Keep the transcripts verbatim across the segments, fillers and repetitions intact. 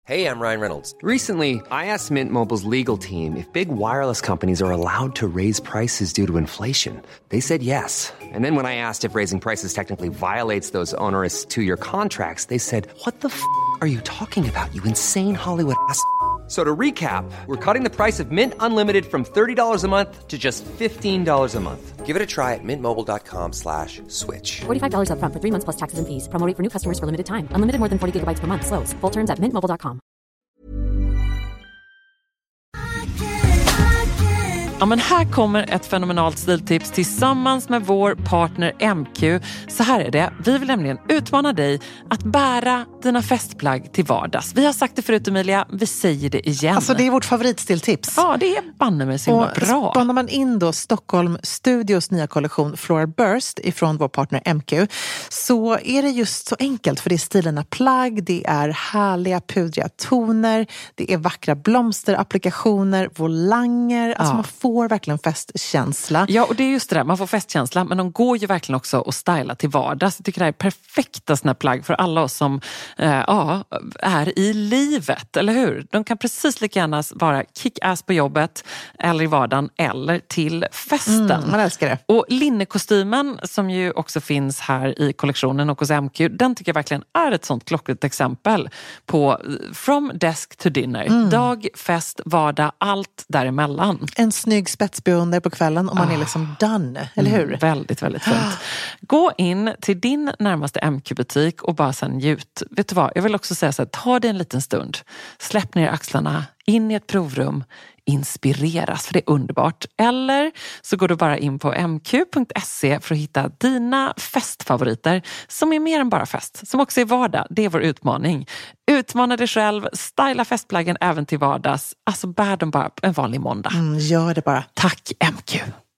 Hey, I'm Ryan Reynolds. Recently, I asked Mint Mobile's legal team if big wireless companies are allowed to raise prices due to inflation. They said yes. And then when I asked if raising prices technically violates those onerous two-year contracts, they said, what the f*** are you talking about, you insane Hollywood ass f- So to recap, we're cutting the price of Mint Unlimited from thirty dollars a month to just fifteen dollars a month. Give it a try at mintmobile.com slash switch. forty-five dollars up front for three months plus taxes and fees. Promo rate for new customers for limited time. Unlimited more than forty gigabytes per month. Slows full terms at mint mobile dot com. Ja, men här kommer ett fenomenalt stiltips tillsammans med vår partner M Q. Så här är det, vi vill nämligen utmana dig att bära dina festplagg till vardags. Vi har sagt det förut, Emilia, vi säger det igen. Alltså det är vårt favoritstiltips. Ja, det är banne mig så himla bra. Och spanar man in då Stockholm Studios nya kollektion Floral Burst ifrån vår partner M Q, så är det just så enkelt, för det är stilarna plagg, det är härliga pudriga toner, det är vackra blomsterapplikationer, volanger, alltså Ja. man får verkligen festkänsla. Ja, och det är just det där, man får festkänsla, men de går ju verkligen också att styla till vardags. Jag tycker det här är perfekta såna plagg för alla oss som eh, ja, är i livet, eller hur? De kan precis lika gärna vara kick-ass på jobbet eller i vardagen eller till festen. Mm, man älskar det. Och linnekostymen som ju också finns här i kollektionen och hos M Q, den tycker jag verkligen är ett sånt klockrent exempel på from desk to dinner. Mm. Dag, fest, vardag, allt däremellan. En snygg spetsbeonder på kvällen och man är liksom done, eller hur? Mm, väldigt, väldigt fint. Gå in till din närmaste M Q-butik och bara sen njut. Vet du vad, jag vill också säga så här, ta dig en liten stund. Släpp ner axlarna, in i ett provrum, inspireras, för det är underbart. Eller så går du bara in på m q punkt se för att hitta dina festfavoriter som är mer än bara fest, som också är vardag. Det är vår utmaning. Utmana dig själv, styla festplaggen även till vardags. Alltså bär dem bara en vanlig måndag. Mm, gör det bara. Tack M Q.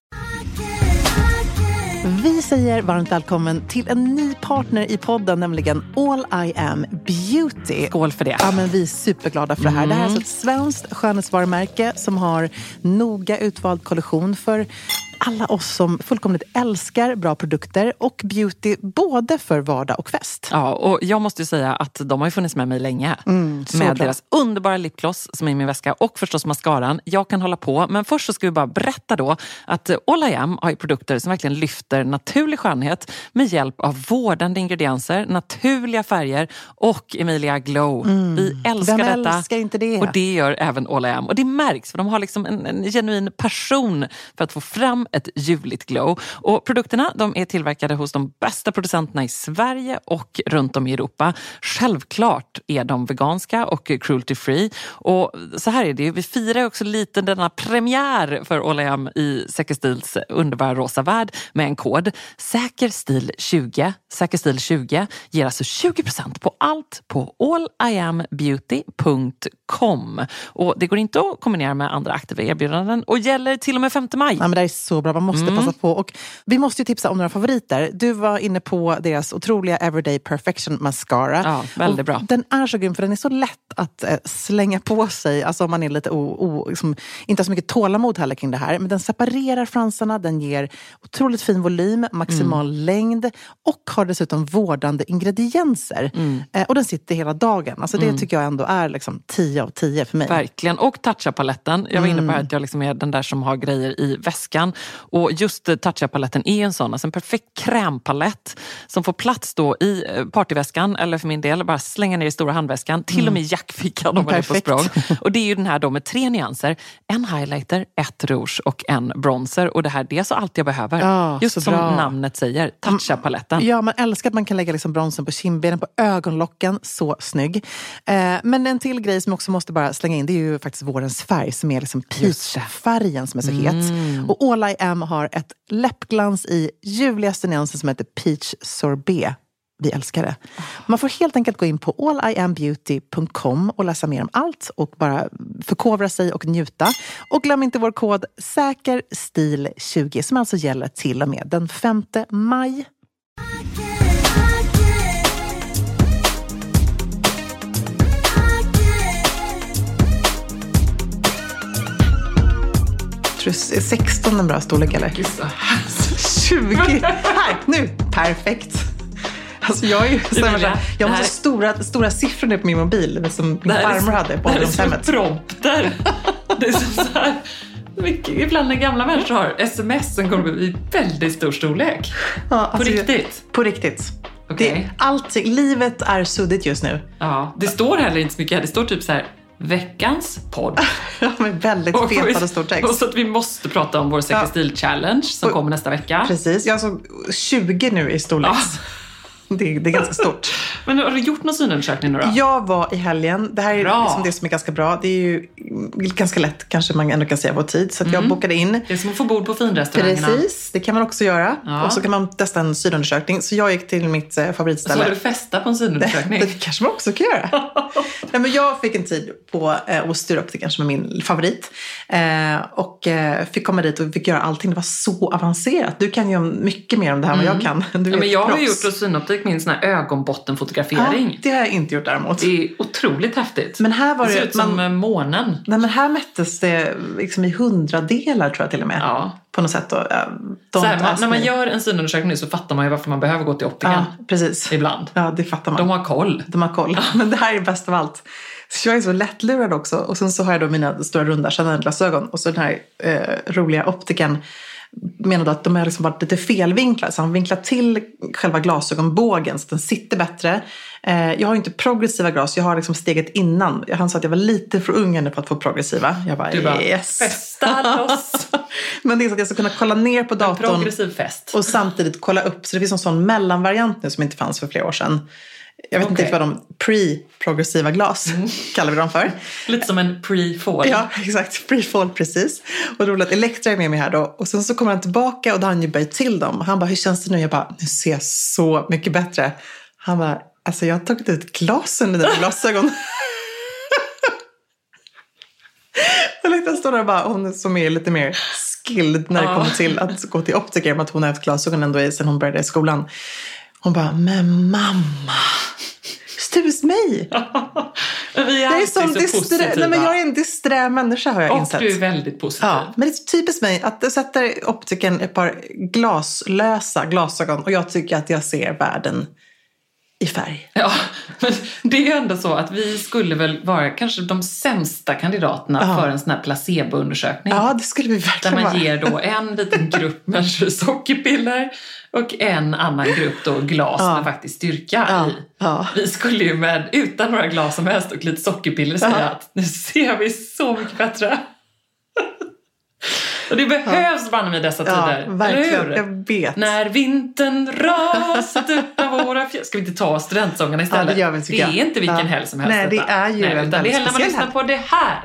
Vi säger varmt välkommen till en ny partner i podden, nämligen All I Am Beauty. Skål för det. Ja, men vi är superglada för det här. Mm. Det här är alltså ett svenskt skönhetsvarumärke som har noga utvald kollektion för alla oss som fullkomligt älskar bra produkter och beauty, både för vardag och fest. Ja, och jag måste ju säga att de har ju funnits med mig länge. Mm, med bra. deras underbara lipgloss som är i min väska och förstås mascaran. Jag kan hålla på, men först så ska vi bara berätta då att All I Am har ju produkter som verkligen lyfter naturlig skönhet med hjälp av vårdande ingredienser, naturliga färger och Emilia Glow. Mm. Vi älskar Vem detta. älskar inte det? Och det gör även All I Am. Och det märks, för de har liksom en, en genuin passion för att få fram ett ljuvligt glow. Och produkterna, de är tillverkade hos de bästa producenterna i Sverige och runt om i Europa. Självklart är de veganska och cruelty free. Och så här är det ju, vi firar också lite denna premiär för All I Am i Säker Stils underbara rosa värld med en kod. Säker Stil tjugo. Säker Stil tjugo ger alltså tjugo procent på allt på all i am beauty punkt com. Och det går inte att kombinera med andra aktiva erbjudanden och gäller till och med femte maj. Ja, men det är så bra, man måste Mm. passa på. Och vi måste ju tipsa om några favoriter. Du var inne på deras otroliga Everyday Perfection Mascara. Ja, väldigt och bra. Den är så grym, för den är så lätt att eh, slänga på sig. Alltså om man är lite o, o, liksom, inte har så mycket tålamod heller kring det här. Men den separerar fransarna, den ger otroligt fin volym, maximal Mm. längd och har dessutom vårdande ingredienser. Mm. Eh, och den sitter hela dagen. Alltså det Mm. tycker jag ändå är liksom tio av tio för mig. Verkligen. Och toucha-paletten. Jag var inne på Mm. att jag liksom är den där som har grejer i väskan. Och just eh, toucha-paletten är en sån. Alltså en perfekt krämpalett som får plats då i eh, partyväskan. Eller för min del, bara slänga ner i stora handväskan. Till Mm. och med i jackfickan om man är på Perfekt. språng. Och det är ju den här då med tre nyanser. En highlighter, ett rouge och en bronzer. Och det här, det är så allt jag behöver. Ja, just så som bra. namnet säger. Toucha-paletten. Ja, man älskar att man kan lägga liksom bronsen på kindbenen, på ögonlocken. Så snygg. Eh, men en till grej som också måste bara slänga in, det är ju faktiskt vårens färg som är liksom peachfärgen som är så het. Mm. Och All I Am har ett läppglans i ljuvligaste nyansen som heter Peach Sorbet. Vi älskar det. Man får helt enkelt gå in på all i am beauty punkt com och läsa mer om allt och bara förkovra sig och njuta. Och glöm inte vår kod Säker Stil tjugo som alltså gäller till och med den femte maj. Tror du är sexton en bra storlek eller? tjugo. Här, nu. Perfekt. Alltså jag är ju så Emilia, här, jag har här- så stora, stora siffror nu på min mobil som min Det här är farmor så- hade på det här är som en ålderdomshemmet. prompter. Det är som så här, mycket, ibland när gamla människor har sms som kommer upp i väldigt stor storlek. Ja, På alltså, riktigt? På riktigt. Okej. Det, allting, livet är suddigt just nu. Ja, det står heller inte så mycket här. Det står typ så här, veckans podd. Ja, med väldigt fetad och stor Och text. så att vi måste prata om vår Säker Ja. stil-challenge som Och- kommer nästa vecka. Precis, jag såg tjugo nu i storleks. Det, det är ganska stort. Men har du gjort någon synundersökning nu då? Jag var i helgen. Det här är Bra. liksom det som är ganska bra. Det är ju ganska lätt, kanske man ändå kan säga, vår tid. Så att jag bokade in. Det är som att få bord på finrestaurangerna. Precis, det kan man också göra. Ja. Och så kan man testa en synundersökning. Så jag gick till mitt eh, Så favoritställe. har du festa på en synundersökning. Det, det kanske man också kan göra. Nej, men jag fick en tid på eh, att styra upp det kanske med min favorit. Eh, och eh, fick komma dit och fick göra allting. Det var så avancerat. Du kan ju mycket mer om det här än vad jag kan. Du Ja, är men jag har ju proffs. gjort hos synoptik min sån här ögonbottenfotografering. Ja, det har jag inte gjort däremot. Det är otroligt häftigt. Men här var det ser det ut som man- månen. Nej, men här mättes det liksom i hundradelar tror jag till och med. Ja. På något sätt då. Uh, Så här, man, när man gör en synundersökning nu så fattar man ju varför man behöver gå till optiken. Ja, precis. Ibland. Ja, det fattar man. De har koll. De har koll. Men det här är bäst av allt. Så jag är så lättlurad också. Och sen så har jag då mina stora runda Chanel-glasögon. Och så den här eh, roliga optiken menade att de har liksom varit lite felvinklade. Så han vinklar till själva glasögonbågen så att den sitter bättre. Eh, jag har ju inte progressiva glas. Jag har liksom steget innan. Han sa att jag var lite för ung ännu för att få progressiva. Jag bara, Du bara, yes. festa loss. Men det är så att jag ska kunna kolla ner på En datorn. progressiv fest. Och samtidigt kolla upp. Så det finns en sån mellanvariant nu som inte fanns för flera år sedan. Jag vet Okej. inte vad de pre-progressiva glas kallar vi dem för. Lite som en pre-fall. Ja, exakt. Pre-fall, precis. Och roligt att Elektra är med mig här då. Och sen så kommer han tillbaka och då har han ju böjt till dem. Han bara, hur känns det nu? Jag bara, nu ser jag så mycket bättre. Han bara, alltså jag har tagit ut glasen i dina glasögon. Och Elektra står där och bara, hon som är lite mer skilled när det Ja. kommer till att gå till optiker. Med att hon har haft glasögon ändå sen hon började i skolan. Hon bara, men mamma, stus mig. Men vi är Jag är, alltid som så disträ... positiva. Nej, men jag är en disträ människa har jag Och insett. du är väldigt positiv. Ja, men det är typiskt mig att det sätter optiken ett par glaslösa glasögon och jag tycker att jag ser världen i färg. Ja, men det är ju ändå så att vi skulle väl vara kanske de sämsta kandidaterna Ja. för en sån här placeboundersökning. Ja, det skulle vi Där verkligen man vara. ger då en liten grupp människor sockerpiller och en annan grupp då glas Ja. med faktiskt styrka Ja. i. Ja. Vi skulle ju med, utan några glas som helst och lite sockerpiller säga Ja. att nu ser vi så mycket bättre. Och det behövs banne med dessa Ja, tider, verkligen. eller hur? Jag vet. När vintern rasat upp av våra fjäll. Ska vi inte ta studentsångarna istället? Ja, det gör vi, tycker det är jag. inte vilken Ja. helg som helst. Nej, det detta. är ju Nej, en utan det är väldigt när man speciell lyssnar helg. på det här.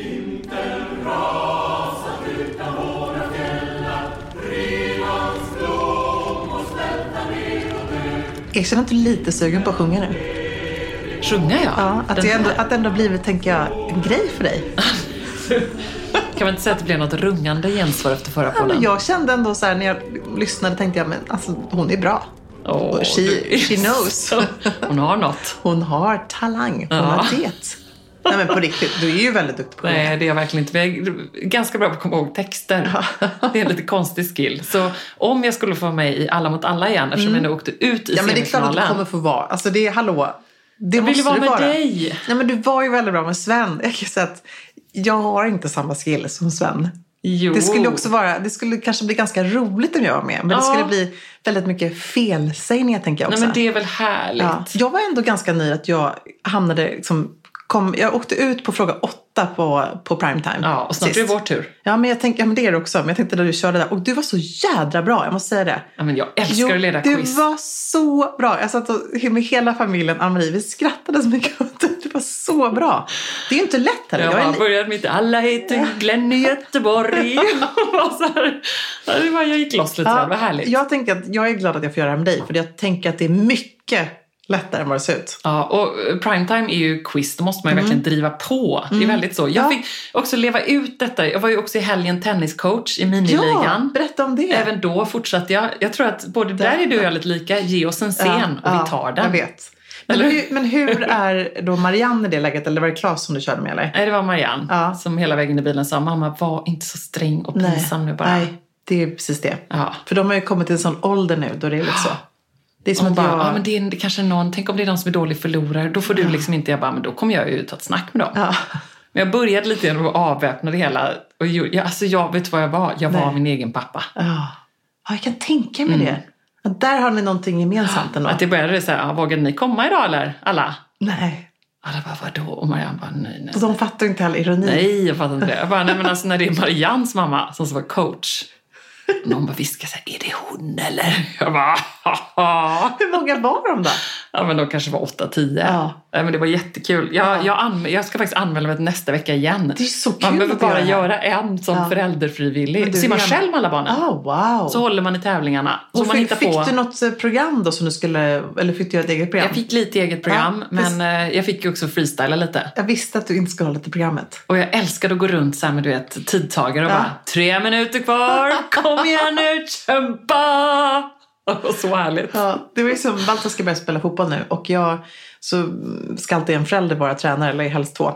Jag känner inte lite sugen på att sjunga nu. Sjunger jag? Ja, att Den det ändå, här? att det ändå blivit, tänker jag, en grej för dig. Kan man inte säga att det blev något rungande gensvar efter förra Ja, podden? men jag kände ändå så här när jag lyssnade tänkte jag, men alltså hon är bra. Åh, Och she, du är she knows. så- Hon har något. Hon har talang. Hon Ja. har det. Nej men på riktigt, du är ju väldigt duktig på det. Nej, det är jag verkligen inte. Jag är ganska bra på att komma ihåg texter. Det är en lite konstig skill. Så om jag skulle få vara med i Alla mot alla igen, eftersom jag nu åkte ut i Ja men det är klart att du semifinalen. kommer få vara. Alltså det är, hallå. Det Jag vill ju måste vara du med vara. dig. Nej men du var ju väldigt bra med Sven. Jag kan säga att jag har inte samma skill som Sven. Jo. Det skulle också vara, det skulle kanske bli ganska roligt om jag var med. Men det Ja. skulle bli väldigt mycket felsägningar tänker jag också. Nej, men det är väl härligt. Ja. Jag var ändå ganska nöjd att jag hamnade liksom, kom, jag åkte ut på fråga åtta på, på primetime. Ja, och snart sist. är det vår tur. Ja, men jag tänkte, ja men det är det också. Men jag tänkte när du körde där. Och du var så jädra bra, jag måste säga det. Ja, men jag älskar Jo, att leda du quiz. var så bra. Jag satt och, med hela familjen, Ann-Marie, vi skrattade så mycket åt det. Du var så bra. Det är ju inte lätt heller. Jag Jag är bara li- började mitt alla heter Glenn i Göteborg. Och så här, ja, det var, jag gick loss lite där, det var härligt. Jag tänker att jag är glad att jag får göra det med dig. För jag tänker att det är mycket lättare än vad det ser ut. Ja, och primetime är ju quiz, då måste man ju verkligen driva på. Det är väldigt så. Jag Ja. fick också leva ut detta. Jag var ju också i helgen tenniscoach i miniligan. Ja, berätta om det. Även då fortsatte jag. Jag tror att både där är du och jag lite lika. Ge oss en scen och vi tar den. Jag vet. Men Eller? hur, men hur är då Marianne i det läget? Eller var det Claes som du körde med? Eller? Nej, det var Marianne Ja. som hela vägen i bilen sa, mamma, var inte så sträng och pinsam nu bara. Nej, det är precis det. Ja. För de har ju kommit till en sån ålder nu då det är lite så. Det är som och att bara, jag... ja, men det är det kanske någon, tänk om det är någon som är dålig förlorare, då får du liksom inte, jag bara, men då kommer jag ju ta ett snack med dem. Ja. Men jag började lite grann att avväpna det hela. Och jag, alltså jag vet vad jag var. Jag var Nej. min egen pappa. Ja, ja jag kan tänka mig mm. det. Att där har ni någonting gemensamt ändå. Att det började så här, vågade ni komma idag eller? Alla? Nej. Ja, det bara, vadå? Och Marianne bara, nej, nej. Och de fattar inte heller ironi. Nej, jag fattar inte det. Jag bara, nej men alltså när det är Mariannes mamma som var coach. Och någon bara viskar så här, är det hon eller? Jag bara, haha. Hur många var de då? Ja, men de kanske var åtta, tio. Ja. Nej, men det var jättekul. Jag, Ja. jag, anmä- jag ska faktiskt anmäla mig till nästa vecka igen. Det är så kul. Man behöver att bara göra, göra en som Ja. förälderfrivillig. du Ser man gärna- själv med alla barnen. Oh, wow. Så håller man i tävlingarna. Så och man fick, hittar fick på. du något eh, program då som du skulle, eller fick du göra ett eget program? Jag fick lite eget program, Ja, men eh, jag fick ju också freestyla lite. Jag visste att du inte skulle hålla till programmet. Och jag älskade att gå runt så här med, du vet, tidtagare och Ja. bara, tre minuter kvar, kom igen nu, kämpa! Och så härligt. Ja, det var ju som Valter ska börja spela fotboll nu. Och jag så ska alltid en förälder vara tränare, eller helst två.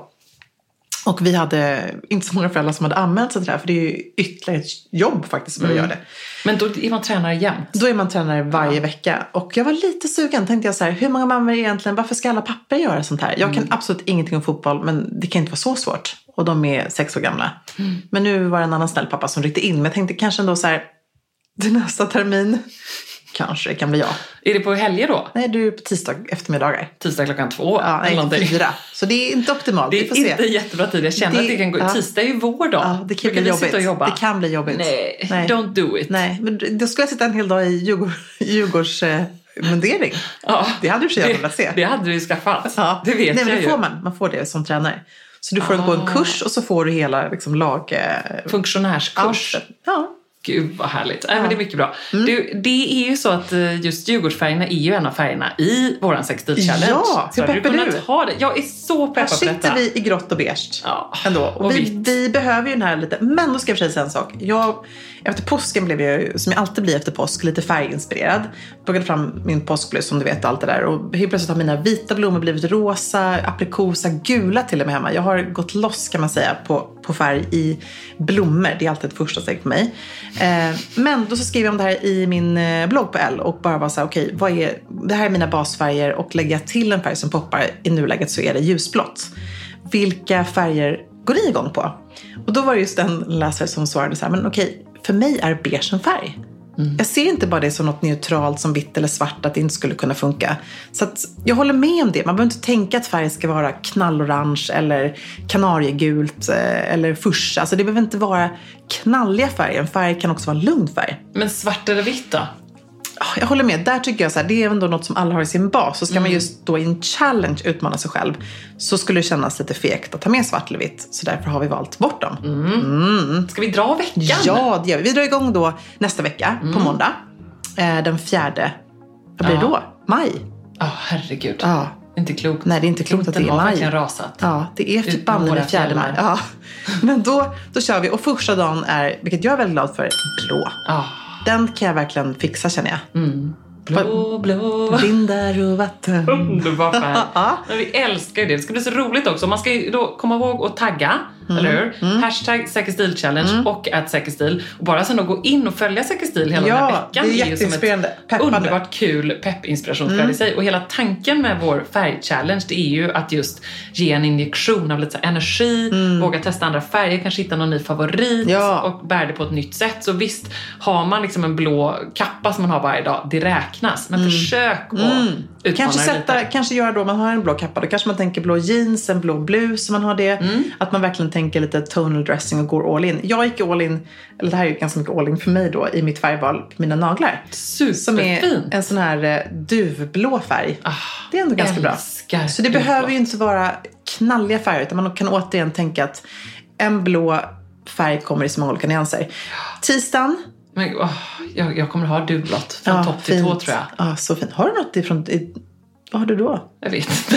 Och vi hade inte så många föräldrar som hade anmält sig till det här. För det är ju ytterligare ett jobb faktiskt att mm. göra det. Men då är man tränare jämt. Då är man tränare varje Ja. vecka. Och jag var lite sugen, tänkte jag så här, hur många mammor är egentligen, varför ska alla pappor göra sånt här? Jag kan mm. absolut ingenting om fotboll, men det kan inte vara så svårt. Och de är sex år gamla. Mm. Men nu var det en annan snäll pappa som ryckte in. Men jag tänkte kanske ändå så här, till nästa termin, kanske det kan bli jag. Är det på helger då? Nej, du är på tisdag eftermiddagar. Tisdag klockan två. Ja, nej, eller någonting. fyra. Så det är inte optimalt. Det Vi får är se. inte jättebra tid. Jag känner Det- att det kan gå. ja. Tisdag är ju vår dag. Ja, det kan Då bli vi sitta och jobbigt. jobba. Det kan bli jobbigt. Nej, Nej. don't do it. Nej, men då skulle jag sitta en hel dag i Djurgård, Djurgårds eh, mundering. Ja. Det hade du för sig det, velat se. det hade du ju skaffat. Ja. Det vet Nej, men jag det ju. får man. Man får det som tränare. Så du får Ah. gå en kurs och så får du hela liksom, lag... Eh, Funktionärskurs. allt. Ja. Gud vad härligt. Nej, Ja. men det är mycket bra. Mm. Du, det är ju så att eh, just Djurgårdsfärgerna är ju en av färgerna i våran sextil-challenge. Ja, så hur hade du peppar kunnat du? ha det. Jag är så Här peppad på sitter detta. vi i grått och beige. Ja. Ändå. Och Och vi, vitt. vi behöver ju den här lite... Men då ska jag för sig säga en sak. Jag, efter påsken blev jag ju, som jag alltid blir efter påsk, lite färginspirerad. Plockade fram min påskblus som du vet, allt det där. Och helt plötsligt har mina vita blommor blivit rosa, aprikosa, gula till och med hemma. Jag har gått loss kan man säga på, på färg i blommor. Det är alltid ett första steg för mig. Eh, men då så skrev jag om det här i min eh, blogg på L och bara var så här, okej, okay, vad är, det här är mina basfärger och lägga till en färg som poppar i nuläget så är det ljusblått. Vilka färger går ni igång på? Och då var det just en läsare som svarade så här, men okej, okay, för mig är beige en färg. Mm. Jag ser inte bara det som något neutralt som vitt eller svart att det inte skulle kunna funka. Så att jag håller med om det. Man behöver inte tänka att färg ska vara knallorange eller kanariegult eller fuscha. Alltså det behöver inte vara knalliga färger. En färg kan också vara en lugn färg. Men svart eller vitt då? Jag håller med. Där tycker jag så här, det är ändå något som alla har i sin bas. Så ska Mm. man just då i en challenge utmana sig själv så skulle det kännas lite fegt att ta med svart eller vitt. Så därför har vi valt bort dem. Mm. Mm. Ska vi dra veckan? Ja, det gör vi. Vi drar igång då nästa vecka Mm. på måndag. Eh, den fjärde. Vad blir det Ja. då? Maj. Ja, oh, herregud. Ja. Inte klokt. Nej, det är inte klokt att det är har maj. verkligen rasat. Ja, det är Ut typ med bandet våra den fjärde maj. fjällmar. Ja. Men då, då kör vi. Och första dagen är, vilket jag är väldigt glad för, blå. Ja. Den kan jag verkligen fixa känner jag. Mm. Blå, blå. Vindar och vatten. Underbar färg. Ja. Men vi älskar ju det. Det ska bli så roligt också. Man ska ju då komma ihåg att tagga, Mm. eller hur? Mm. Hashtag säkerstil-challenge och ät säkerstil. Och bara sen då gå in och följa säkerstil hela Ja, den här veckan. det är ju jätteinspirerande. Som ett Peppande. underbart kul pepp-inspirationsflöde Mm. i sig. Och hela tanken med vår färg-challenge, det är ju att just ge en injektion av lite så här energi, våga testa andra färger, kanske hitta någon ny favorit Ja. och bära det på ett nytt sätt. Så visst, har man liksom en blå kappa som man har varje dag, det räknas. Men försök att Mm. utmana Kanske, det sätta, lite. kanske göra då, man har en blå kappa, då kanske man tänker blå jeans, en blå blus, man har det. Mm. Att man verkligen tänker lite tonal dressing och går all in. Jag gick all in, eller det här är ju ganska mycket all in för mig då, i mitt färgval på mina naglar. Superfin. Som är en sån här eh, duvblå färg. Ah, Det är ändå ganska bra. älskar Så det duvblått. behöver ju inte vara knalliga färger, utan man kan återigen tänka att en blå färg kommer i så många olika nyanser. Tisdagen. Men, åh, jag, jag kommer ha duvblått från topp till fint. tå tror jag. Ja, så fint. Har du något ifrån... I, vad har du då? Jag vet inte.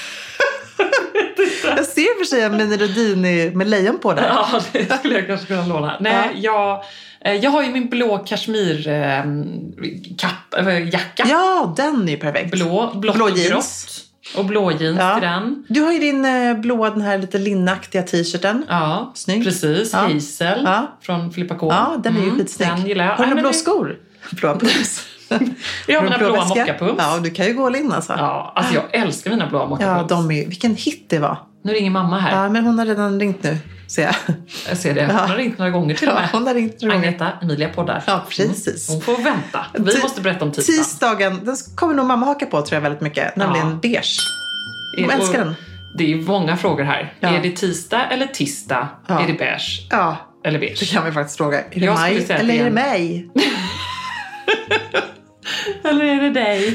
Jag ser för sig en Mini Rodini med lejon på där. Ja, det skulle jag kanske kunna låna. Nej, jag, eh, jag har ju min blå kashmir eh, kapp, äh, jacka. Ja, den är ju perfekt. Blå, blått Blå och jeans. grått. Och blå jeans Ja. till den. Du har ju din eh, blå, den här lite linnaktiga t-shirten. Ja, Snygg. precis. Ja. Hazel Ja. från Filippa K. Ja, den är ju Mm, skitsnygg. Den gillar jag. Har du Nej, några men blå det- skor? Blå blus. Jag har mina Blå blåa väska. mockapumps. Ja, du kan ju gå all in alltså. Ja, alltså jag älskar mina blåa Ja, mockapumps. de är, vilken hit det var. Nu ringer mamma här. Ja, men hon har redan ringt nu, ser jag. Jag ser det. Hon har ringt några gånger till och med. Ja, hon har ringt några gånger. Agneta, Emilia poddar. Ja, precis. Mm. Hon får vänta. Vi Ti- måste berätta om tisdagen. Tisdagen, den kommer nog mamma haka på tror jag väldigt mycket. Nämligen Ja. beige. Hon Och älskar den. Det är många frågor här. Ja. Är det tisdag eller tisdag? Ja. Är det beige Ja, eller det beige? kan vi faktiskt fråga. Är det Jag skulle maj säga att eller det är är det en- mig? Eller är det dig?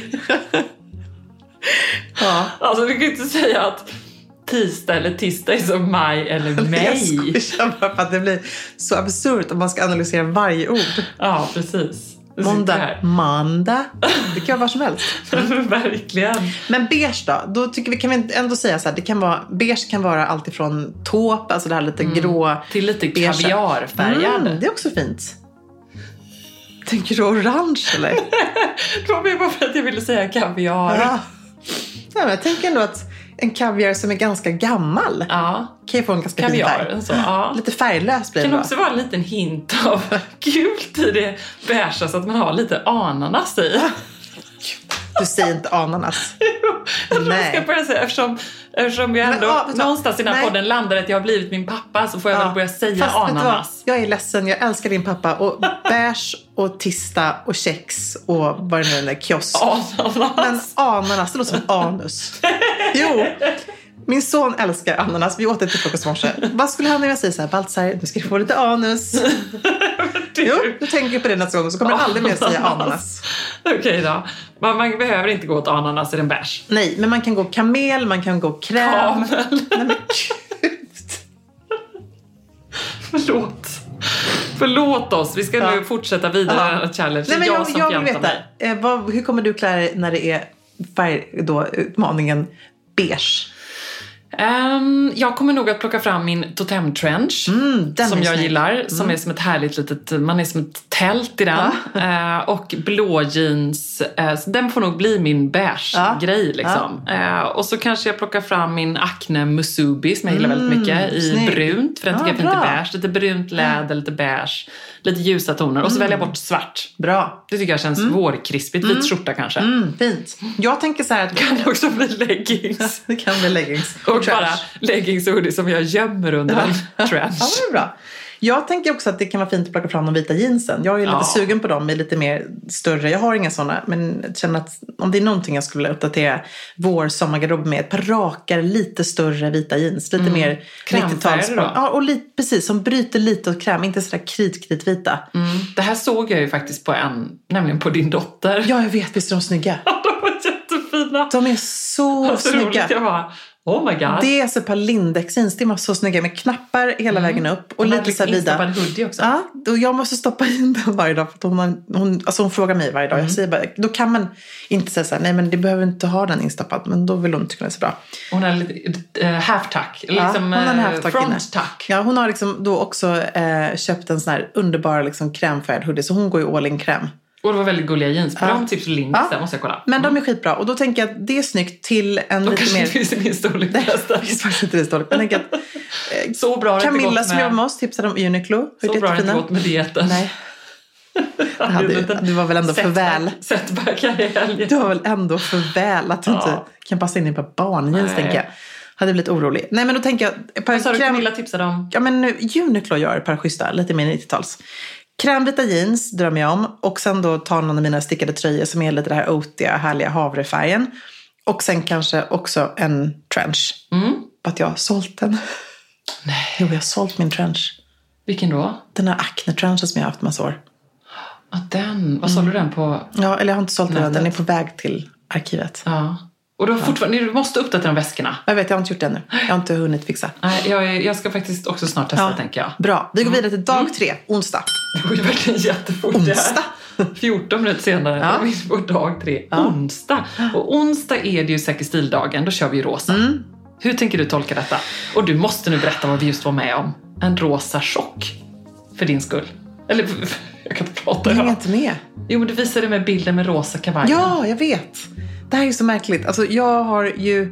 Ja. Alltså du kan inte säga att tisdag eller tisdag är som maj eller Jag maj. skojar bara för att det blir så absurt om man ska analysera varje ord. Ja, precis. Du sitter Måndag, här. måndag. Det kan vara vad som helst. Verkligen. Men beige då? Då tycker vi, kan vi ändå säga så här, det kan vara, beige kan vara allt ifrån taupe, alltså det här lite grå. Till lite beige. kaviarfärgad. Mm, det är också fint. Tänker du orange eller? Det var mer bara för att jag ville säga kaviar. Ja. Ja, men jag tänker ändå att en kaviar som är ganska gammal Ja. kan ju få en ganska fin Kaviar. färg. Så, ja. Lite färglös blir Det det kan då. också vara en liten hint av gult i det beige så att man har lite ananas i. Du säger inte ananas. Jag tror jag Nej. ska börja säga eftersom, eftersom jag Men, ändå ja, vet du vad? någonstans i den här Nej. podden landar att jag har blivit min pappa så får jag Ja. väl börja säga Fast vet du vad? ananas. Jag är ledsen, jag älskar din pappa. Och beige och tista och kex och vad det nu är, kiosk. Ananas. Men ananas, det låter som anus. Jo, min son älskar ananas. Vi åt det till frukost i morse. Vad skulle han vilja säga så här, Baltzar, nu ska du få lite anus. Jo, du tänker på det nästa gång så kommer du aldrig mer säga ananas. Okej då. Man, man behöver inte gå åt ananas i den beige. Nej, men man kan gå kamel, man kan gå kräm. Kamel. Nej, men gud. Förlåt. Förlåt oss. Vi ska Ja. nu fortsätta vidare Ja. den här challenge. Nej, men jag, jag, som jag vill fjantar veta, mig. eh, vad, hur kommer du klära dig när det är färg, då, utmaningen beige? Um, jag kommer nog att plocka fram min totemtrench Mm, den som är jag snygg. gillar. Som är som ett härligt litet, man är som ett tält i den. Uh, och blå jeans. Uh, så den får nog bli min beige Ja. grej liksom. Uh, och så kanske jag plockar fram min Acne Musubi som jag gillar väldigt mycket. I snygg. brunt, för den tycker Ja, jag är fint i bra. beige. Lite brunt läder, lite beige. Lite ljusa toner. Och så väljer jag bort svart. Bra. Det tycker jag känns vårkrispigt. Vit skjorta kanske. Mm, fint. Jag tänker så här att Kan det också bli leggings. det kan bli leggings. Och trash. bara leggings och hoodie som jag gömmer under en Ja, trench. men det är bra. Jag tänker också att det kan vara fint att plocka fram de vita jeansen. Jag är lite Ja. sugen på dem, är lite mer större. Jag har inga sådana, men jag känner att om det är någonting jag skulle uppdatera vår sommargarderob med, ett par rakare, lite större vita jeans. Lite mer Krämfärger nittiotalssprång. då? Ja, och lite, precis, som bryter lite åt kräm. Inte sådär kritkritvita. Mm. Det här såg jag ju faktiskt på en, nämligen på din dotter. Ja, jag vet, visst är de snygga. De var jättefina. De är så Så roligt, snygga. jag bara, oh my god. Det är alltså ett par Lindex jeans. De var så snygga med knappar hela vägen upp. Och lite så här vida. Instappad hoodie också. Ja, och jag måste stoppa in den varje dag. För att hon, har, hon, alltså hon frågar mig varje dag. Jag säger bara, då kan man inte säga så här, nej men det behöver inte ha den instappad. Men då vill hon tycka det är så bra. Hon har lite uh, half-tuck. Ja, Liksom, hon har en eh, half-tuck inne. front-tuck. Ja, hon har liksom då också eh, köpt en sån här underbar liksom, krämfärgad hoodie. Så hon går ju all in kräm. Och det var väldigt gulliga jeans. Bra Ja. med tips och Lindex Ja. där måste jag kolla. Men de är skitbra. Och då tänker jag att det är snyggt till en De lite kanske mer... inte finns i min storlek förresten. Det finns faktiskt inte det storlek. Men jag tänker att eh, Så bra har det inte Camilla gått som jobbar med, med oss tipsade om Uniqlo. Hur så bra har det inte jättefina. gått med dieten. Nej, det, hade, det var väl ändå för väl. Setback här i helgen. Det var väl ändå för väl att du Ja. inte kan passa in i ett par barnjeans, Nej. tänker jag. Hade blivit orolig. Nej, men då tänker jag... ett par Vad sa du kräm- Camilla tipsade om? Ja, men nu, Uniqlo gör ett par schyssta, lite mer nittio-tals. Krämvita jeans drömmer jag om. Och sen då tar någon av mina stickade tröjor som är lite det här otiga, härliga havrefärgen. Och sen kanske också en trench. Mm. Att jag har sålt den. Nej. Jo, jag har sålt min trench. Vilken då? Den här Acne-trenchen som jag har haft massa år. Ja, den. Vad sålde du den på? Ja, eller jag har inte sålt den. Nätet. Den är på väg till arkivet. Ja. Och du har fortfarande, du måste uppdatera väskorna. Jag vet, jag har inte gjort det ännu. Jag har inte hunnit fixa. Nej, jag, jag ska faktiskt också snart testa, tänker jag. Bra. Vi går vidare till dag tre, onsdag. Det går ju verkligen jättefort. Onsdag? Det här. fjorton minuter senare, Ja. då är vi på dag tre. Onsdag. Och onsdag är det ju säkert stildagen, då kör vi ju rosa. Mm. Hur tänker du tolka detta? Och du måste nu berätta vad vi just var med om. En rosa chock. För din skull. Eller, jag kan inte prata. Jag hänger Ja. inte med. Jo, men du visade med bilden med rosa kavajen. Ja, jag vet. Det här är så märkligt. Alltså, jag har ju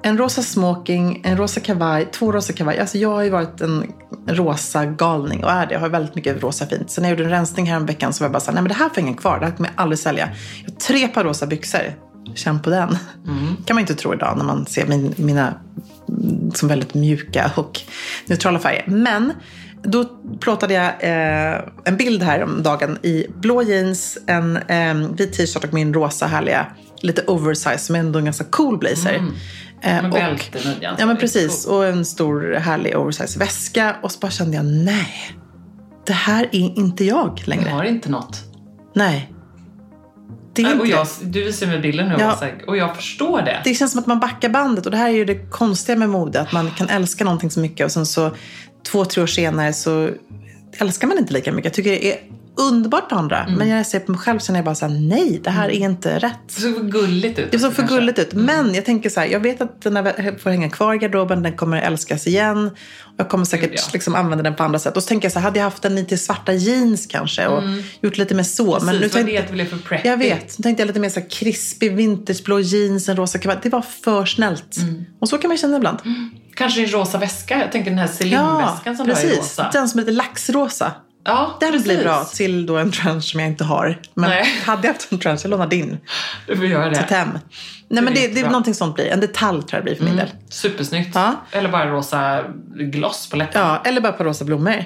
en rosa smoking, en rosa kavaj, två rosa kavaj. Alltså jag har ju varit en rosa galning och är det. Jag har väldigt mycket rosa fint. Så när jag gjorde en rensning här en veckan så var jag bara så här, nej men det här får ingen kvar. Det här kommer jag aldrig sälja. Jag har tre par rosa byxor. Känn på den. Mm. Kan man inte tro idag när man ser min, mina som väldigt mjuka och neutrala färger. Men då plåtade jag eh, en bild här om dagen i blå jeans, en eh, vit t-shirt och min rosa härliga, lite oversize som är ändå en ganska cool blazer. Mm. Eh, med bälte, midjan. Ja men precis. Och en stor härlig oversize väska. Och så bara kände jag, nej. Det här är inte jag längre. Jag har inte något. Nej. Det är äh, inte och jag, du visar mig bilden nu ja. Och jag förstår det. Det känns som att man backar bandet. Och det här är ju det konstiga med mode. Att man kan älska någonting så mycket. Och sen så två, tre år senare så älskar man inte lika mycket. Jag tycker det är underbart på andra. Mm. Men när jag ser på mig själv så är jag bara så här, nej, det här är inte rätt. Det såg för gulligt ut. Det såg för gulligt ut. Men jag tänker så här, jag vet att den här får hänga kvar i garderoben. Den kommer älskas igen. Och jag kommer säkert Gud, ja. liksom använda den på andra sätt. Och så tänker jag så här, hade jag haft den lite svarta jeans kanske. Och mm. gjort lite mer så. Precis, men nu tänkte det blev för preppy. Jag vet. Nu tänkte jag lite mer så här krispig vintageblå jeans, en rosa kavaj. Det var för snällt. Mm. Och så kan man känna ibland. Mm. Kanske en rosa väska. Jag tänker den här Celine-väskan ja, som precis. var i rosa. Den som är lite laxrosa. Ja, den precis. blir bra till då en trench som jag inte har. Men Nej. hade jag haft en trench, jag lånar din. Du får göra det. Tatem. Nej, men det, det är någonting sånt blir. En detalj tror jag det blir för min mm. del. Supersnyggt. Ja. Eller bara rosa gloss på läpparna. Ja, eller bara på rosa blommor.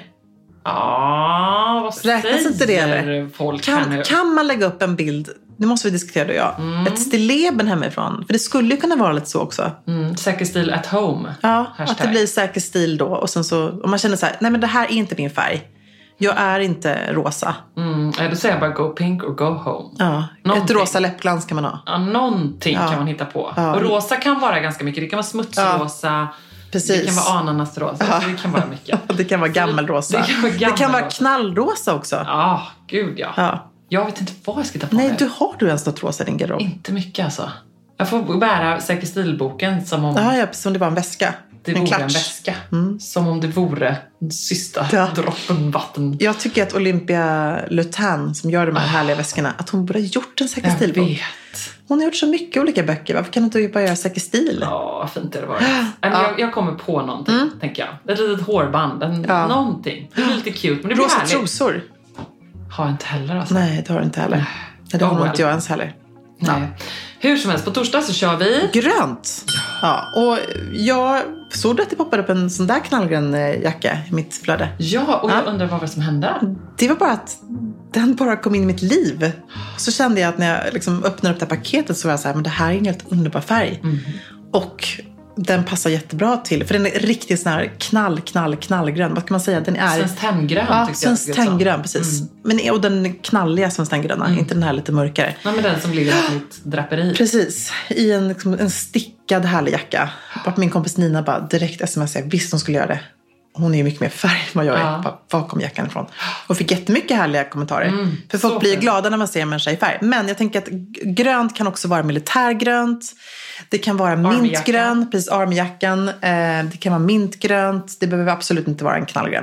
Ja, vad säger Räknas inte det, eller? Folk kan, kan man lägga upp en bild, nu måste vi diskutera det ja. Mm. Ett stilleben hemifrån. För det skulle ju kunna vara lite så också. Mm. Säker stil at home. Ja, hashtag. Att det blir säker stil då. Och sen så, om man känner så här, nej men det här är inte min färg. Jag är inte rosa. Mm, då säger jag bara go pink or go home. Ja, någonting. Ett rosa läppglans kan man ha. Ja, någonting ja. kan man hitta på. Ja. Och rosa kan vara ganska mycket. Det kan vara smutsrosa. Ja. Precis. Det kan vara ananasrosa. Ja. Det kan vara mycket. Det kan vara gammelrosa. Det kan vara, gammal det kan vara knallrosa också. Ja, gud ja. ja. Jag vet inte vad jag ska ta på Nej, mig. du har du ens något rosa i din garderob? Inte mycket alltså. Jag får bära Säker stilboken som om... Ja, ja, som det var en väska. Det en vore klatsch. en väska. Mm. Som om det vore en sista ja. droppen vatten. Jag tycker att Olympia Lutan som gör de här oh. härliga väskorna, att hon borde ha gjort en Säker stilbok. Vet. Hon har gjort så mycket olika böcker. Varför kan du inte bara göra Säker stil? Ja, fint det var. ja. jag, jag kommer på någonting, mm. tänker jag. Ett litet hårband. En, ja. Någonting. Det blir lite cute. Men det blir rosa härligt. trosor. Har jag inte heller alltså. Nej, det har du inte heller. Nej, det har oh, inte jag ens heller. Nej. Ja. Hur som helst, på torsdag så kör vi... Grönt! Ja, och jag såg att det poppade upp en sån där knallgrön jacka i mitt flöde. Ja, och jag ja. undrar vad som hände. Det var bara att den bara kom in i mitt liv. Så kände jag att när jag liksom öppnade upp det här paketet så var jag så här, men det här är en helt underbar färg. Mm. Och den passar jättebra till, för den är riktigt sån här knall, knall, knallgrön. Vad kan man säga? Den är... Svenskt Tenngrön. Ja, Svenskt Tenngrön, precis. Mm. Men, och den knalliga Svenskt Tenngröna, mm. inte den här lite mörkare. Ja, men den som ligger i mitt draperi. Precis, i en, liksom, en stickad härlig jacka. Bara min kompis Nina bara direkt smsade, visst hon skulle göra det. Hon är ju mycket mer färg än vad jag är. Ja. Var kom jackan ifrån? Och fick jättemycket härliga kommentarer. Mm, för folk blir glada när man ser en människa i färg. Men jag tänker att grönt kan också vara militärgrönt. Det kan vara mintgrönt, precis, armjackan. Eh, det kan vara mintgrönt. Det behöver absolut inte vara en knallgrön.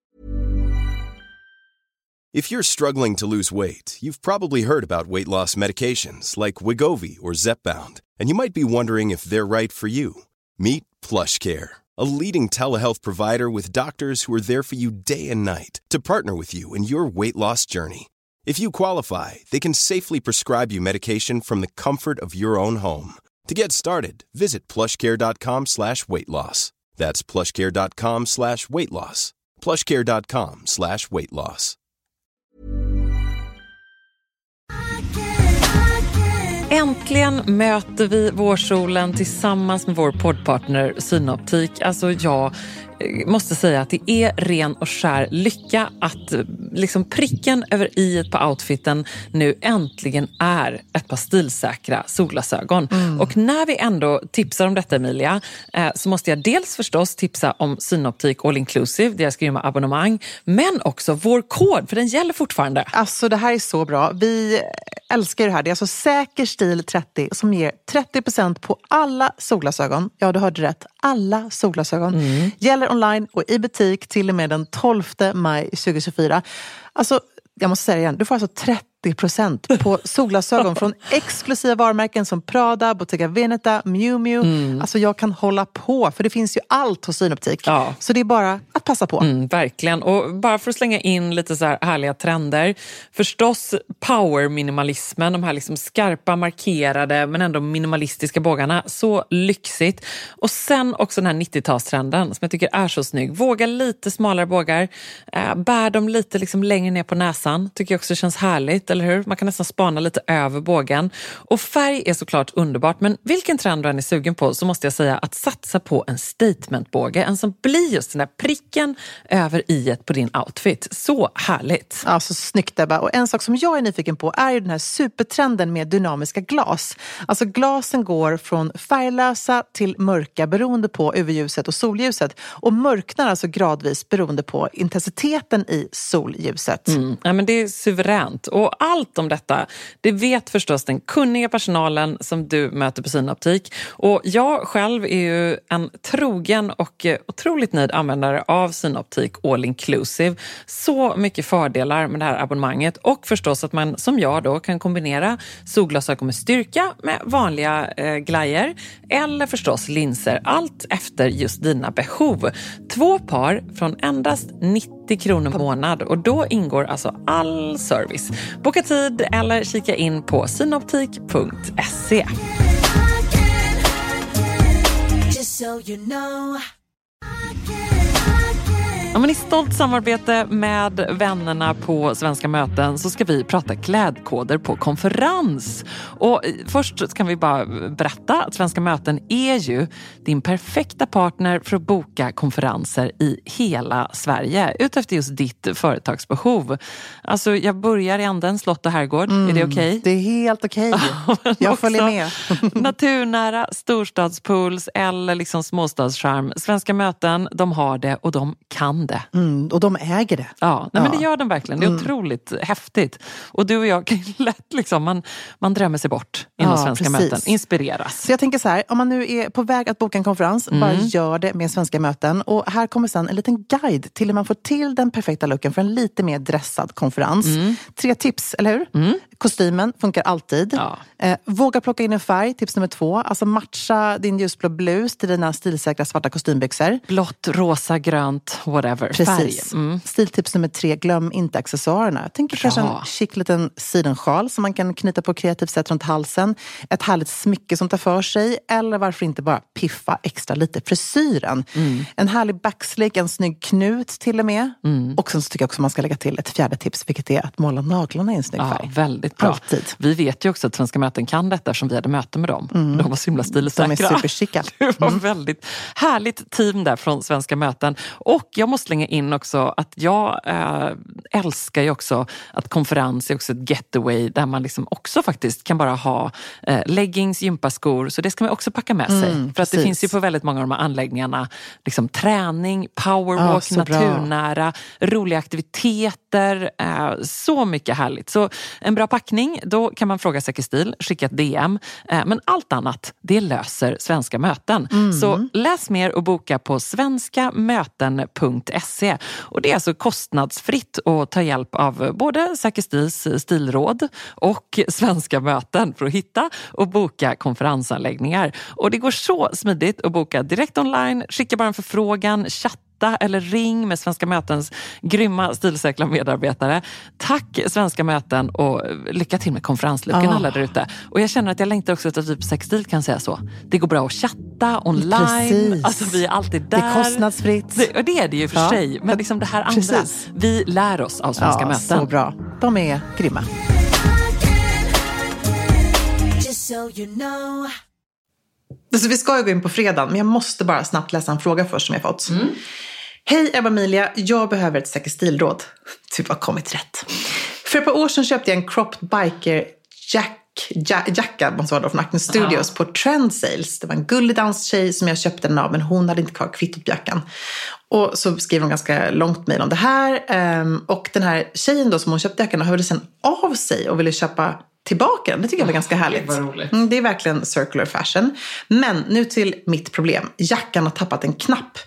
If you're struggling to lose weight, you've probably heard about weight loss medications like Wegovy or Zepbound. And you might be wondering if they're right for you. Meet PlushCare, a leading telehealth provider with doctors who are there for you day and night to partner with you in your weight loss journey. If you qualify, they can safely prescribe you medication from the comfort of your own home. To get started, visit plushcare.com slash weight loss. That's plushcare.com slash weight loss. plushcare.com slash weight loss. Äntligen möter vi vårsolen tillsammans med vår poddpartner Synoptik. Alltså jag måste säga att det är ren och skär lycka att liksom pricken över i på outfiten nu äntligen är ett par stilsäkra solglasögon. Mm. Och när vi ändå tipsar om detta, Emilia, eh, så måste jag dels förstås tipsa om Synoptik All Inclusive, deras grymma abonnemang, men också vår kod, för den gäller fortfarande. Alltså det här är så bra. Vi älskar det här. Det är alltså Säker stil trettio som ger trettio procent på alla solglasögon. Ja, du hörde rätt. Alla solglasögon. Mm. Gäller online och i butik till och med den tolfte maj tjugohundratjugofyra. Alltså, jag måste säga igen, du får alltså trettio trettio procent på solglasögon från exklusiva varumärken som Prada, Bottega Veneta, Miu Miu. Mm. Alltså jag kan hålla på, för det finns ju allt hos Synoptik. Ja. Så det är bara att passa på. Mm, verkligen. Och bara för att slänga in lite så här härliga trender. Förstås power-minimalismen, de här liksom skarpa, markerade men ändå minimalistiska bågarna. Så lyxigt. Och sen också den här nittiotalstrenden som jag tycker är så snygg. Våga lite smalare bågar. Äh, bär dem lite liksom längre ner på näsan. Tycker jag också känns härligt, eller hur? Man kan nästan spana lite över bågen. Och färg är såklart underbart. Men vilken trend du än är sugen på så måste jag säga att satsa på en statementbåge. En som blir just den där pricken över i-et på din outfit. Så härligt. Ja, så snyggt Ebba. Och en sak som jag är nyfiken på är ju den här supertrenden med dynamiska glas. Alltså glasen går från färglösa till mörka beroende på U V-ljuset och solljuset. Och mörknar alltså gradvis beroende på intensiteten i solljuset. Mm. Ja, men det är suveränt. Och allt om detta, det vet förstås den kunniga personalen som du möter på Synoptik. Och jag själv är ju en trogen och otroligt nöjd användare av Synoptik All Inclusive. Så mycket fördelar med det här abonnemanget. Och förstås att man som jag då kan kombinera solglasögon med styrka med vanliga eh, glajer. Eller förstås linser. Allt efter just dina behov. Två par från endast nittio kronor per månad. Och då ingår alltså all service. Boka tid eller kika in på synoptik punkt se. Ja, men i stolt samarbete med vännerna på Svenska möten så ska vi prata klädkoder på konferens. Och först kan vi bara berätta att Svenska möten är ju din perfekta partner för att boka konferenser i hela Sverige utefter just ditt företagsbehov. Alltså jag börjar i änden slott och herrgård. Mm, är det okej? Okay? Det är helt okej. Okay. Jag följer med. Naturnära, storstadspools eller liksom småstadscharm. Svenska möten, de har det och de kan det. Mm, och de äger det. Ja, nej, ja, men det gör de verkligen. Det är mm. otroligt häftigt. Och du och jag kan lätt liksom, man, man drömmer sig bort inom ja, Svenska precis. möten. Inspireras. Så jag tänker så här, om man nu är på väg att boka en konferens, mm. bara gör det med Svenska möten. Och här kommer sen en liten guide till hur man får till den perfekta looken för en lite mer dressad konferens. Mm. Tre tips, eller hur? Mm. Kostymen funkar alltid. Ja. Eh, våga plocka in en färg, tips nummer två. Alltså matcha din ljusblå blus till dina stilsäkra svarta kostymbyxor. Blått, rosa, grönt, whatever. Precis. Mm. Stiltips nummer tre, glöm inte accessoarerna. Jag tänker kanske en chic liten sidensjal som man kan knyta på kreativt sätt runt halsen. Ett härligt smycke som tar för sig. Eller varför inte bara piffa extra lite frisyren. Mm. En härlig backslick, en snygg knut till och med. Mm. Och sen så tycker jag också man ska lägga till ett fjärde tips, vilket är att måla naglarna i en snygg färg. Ja, väldigt bra. Alltid. Vi vet ju också att Svenska möten kan detta som vi hade möte med dem. Mm. De var så himla stilsäkra. De är superchicka. Det var mm. väldigt härligt team där från Svenska möten. Och jag måste slänga in också att jag äh, älskar ju också att konferens är också ett getaway där man liksom också faktiskt kan bara ha äh, leggings, gympaskor. Så det ska man också packa med sig. Mm, För att det finns ju på väldigt många av de här anläggningarna liksom träning, powerwalk, ah, naturnära, bra. roliga aktiviteter. Äh, så mycket härligt. Så en bra packning, då kan man fråga Säker Stil, skicka ett D M. Äh, men allt annat, det löser Svenska möten. Mm. Så läs mer och boka på svenska möten punkt se. Och det är alltså kostnadsfritt att ta hjälp av både Säker Stils stilråd och Svenska möten för att hitta och boka konferensanläggningar. Och det går så smidigt att boka direkt online, skicka bara en förfrågan, chatta eller ring med Svenska mötens grymma stilsäkra medarbetare. Tack Svenska möten och lycka till med konferenslucken oh. alla där ute. Och jag känner att jag längtar också att typ Säker Stil kan säga så. Det går bra att chatta online. Precis. Alltså vi är alltid där. Det är kostnadsfritt. Det, och det är det ju för ja. sig. Men liksom det här andra. Precis. Vi lär oss av Svenska ja, möten. Så bra. De är grymma. Så vi ska ju gå in på fredag, men jag måste bara snabbt läsa en fråga först som jag fått. Mm. Hej Ebba Emilia, jag behöver ett Säker Stilråd. Typ har kommit rätt. För ett par år sedan köpte jag en cropped biker jack, jack, jacka måste vara då, från Acne Studios ja. på Trend Sales. Det var en gullig danstjej som jag köpte den av, men hon hade inte kvar kvittot på jackan. Och så skrev hon ganska långt mejl om det här. Och den här tjejen då som hon köpte jackan hörde sen av sig och ville köpa tillbaka den. Det tycker jag var ganska härligt. Det, det är verkligen circular fashion. Men nu till mitt problem. Jackan har tappat en knapp.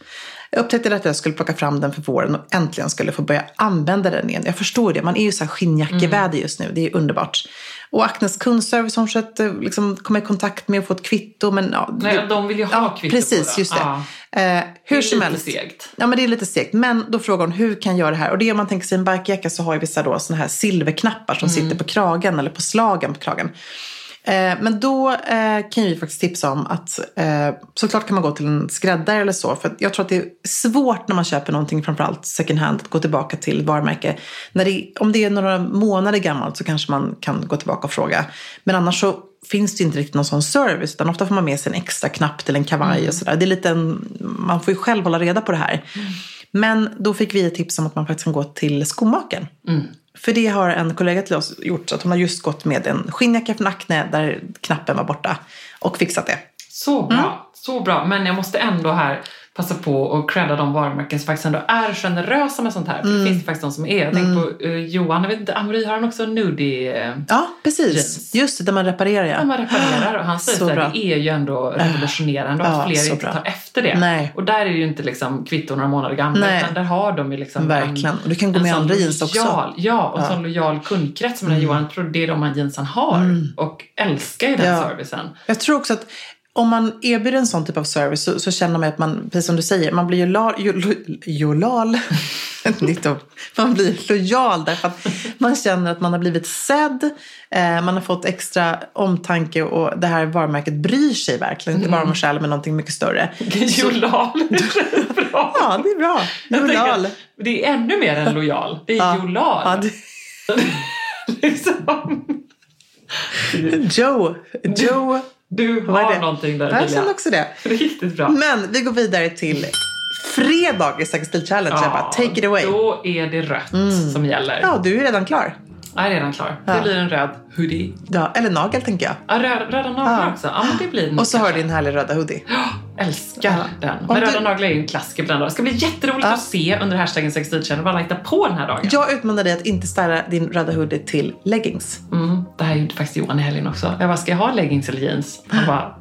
Jag upptäckte att jag skulle plocka fram den för våren och äntligen skulle få börja använda den igen. Jag förstår det, man är ju så här skinnjackeväder just nu, det är underbart. Och Acnes kundservice har försökt liksom, komma i kontakt med och få ett kvitto. Men, ja, Nej, det, de vill ju ha ja, kvitto precis, på det. Just det. Ja. Eh, hur det är som lite helst. segt. Ja, men det är lite segt. Men då frågar hon, hur kan jag göra det här? Och det är om man tänker sig en bikejacka så har ju vissa då såna här silverknappar som mm. sitter på kragen eller på slagen på kragen. Eh, men då eh, kan vi faktiskt tipsa om att eh, såklart kan man gå till en skräddare eller så. För jag tror att det är svårt när man köper någonting, framförallt second hand, att gå tillbaka till varumärke. När det, om det är några månader gammalt så kanske man kan gå tillbaka och fråga. Men annars så finns det inte riktigt någon sån service, utan ofta får man med sig en extra knapp till en kavaj mm. och sådär. Det är lite en, man får ju själv hålla reda på det här. Mm. Men då fick vi ett tips om att man faktiskt kan gå till skomakern. Mm. För det har en kollega till oss gjort, så att hon har just gått med en skinnjacka från Acne där knappen var borta och fixat det. Så bra, mm. så bra. Men jag måste ändå här passa på att credda de varumärken som faktiskt ändå är generösa med sånt här. För mm. det finns faktiskt de som är. Jag tänker mm. på uh, Johan, jag vet inte, Amri har han också nudie uh, Ja, precis. Jeans. Just det, där man reparerar. Ja. Där man reparerar och han säger att det är ju ändå revolutionerande och ja, att fler inte bra. tar efter det. Nej. Och där är det ju inte liksom kvitton några månader gamla. Nej. Utan där har de ju liksom verkligen. En, och du kan gå med andra jeans också. Lojal, ja, och en ja. sån lojal kundkrets. Men mm. Johan tror det är de här jeansen har. Mm. Och älskar ju den ja. servicen. Jag tror också att om man erbjuder en sån typ av service så, så känner man att man, precis som du säger, man blir ju lo, jo, lojal. man blir lojal därför att man känner att man har blivit sedd. Eh, man har fått extra omtanke och det här varumärket bryr sig verkligen. Mm. Inte bara om man själv med någonting mycket större. Jolal. Bra. Ja, det är bra. Jolal. Det är ännu mer än lojal. Det är ja. Jolal. Ja, det... liksom. Joe. Joe. Du har någonting där. Jag känner också det. Riktigt bra. Men vi går vidare till fredag i Stack Stil Challenge. Ja, bara, take it away. Då är det rött mm. som gäller. Ja, du är redan klar. Jag är redan klar. Ja. Det blir en röd hoodie. Ja, eller nagel tänker jag. Ja, röd, röda naglar ja. också. Ja, men det blir och så kanske. har du din härliga röda hoodie. Ja, älskar ja. den. Men om röda du... naglar är ju en klassiker på den dagen. Det ska bli jätteroligt ja. att se under hashtaggen Stack Stil Challenge. Bara hitta på den här dagen. Jag utmanar dig att inte ställa din röda hoodie till leggings. Mm, det här gjorde faktiskt Johan i helgen också. Jag bara, ska jag ha leggings eller jeans? Han bara...